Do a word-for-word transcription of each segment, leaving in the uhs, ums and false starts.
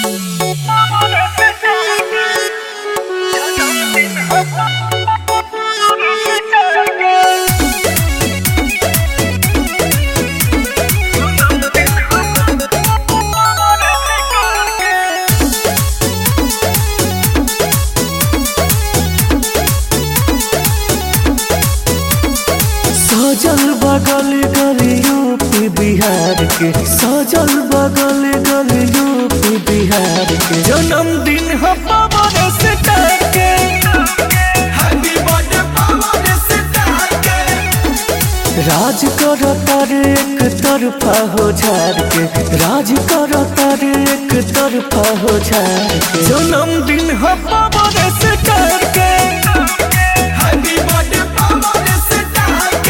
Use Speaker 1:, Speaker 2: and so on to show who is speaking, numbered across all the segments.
Speaker 1: सजल बगल गली यूपी बिहार के, सजल बगल गली यूपी बिहार के, जन्मदिन है पावर स्टार के, हैप्पी बर्थडे पावर स्टार के। राज करता रे एक तरफा हो झार के, राज करता रे एक तरफा हो झार के, जन्मदिन है पावर स्टार के, हैप्पी बर्थडे पावर स्टार के।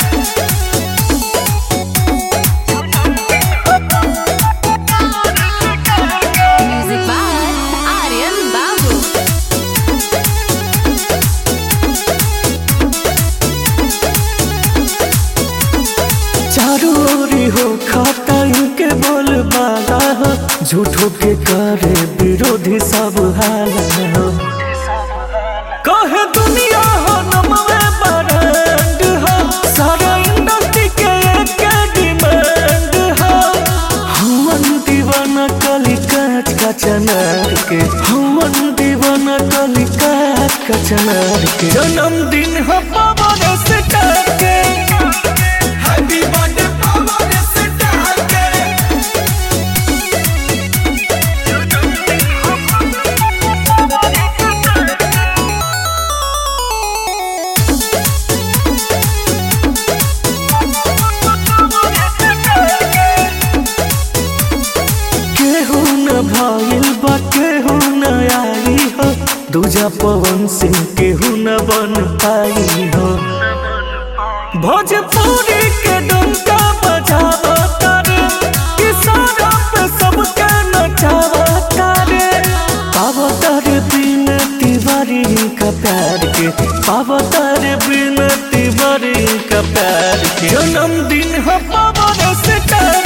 Speaker 2: Music by Aryan Babu.
Speaker 1: चारों ओरी हो खाता इनके बोल बाला हो, झूठों के करे विरोधी सब हाला हो। कहे दुनिया हो नमवे ब्रांड हो, सारा इंडस्ट्री के एक डिमांड हो। हमन दीवाना कली काच का चनार के, हमन दीवाना कली काच का चनार के, जन्मदिन है पावर स्टार के, हैप्पी बर्थडे पावर स्टार के। केहू न भइल बा केहू न आई हो, दूजा पवन सिंह केहू न बन पाई हो। भोजपुरी के डंका बजावता रे, किसाना पे सबके नचावता रे, पावता रे बिन तिवारी का प्यार के, पावता रे बिन तिवारी का प्यार के, जन्मदिन है पावर स्टार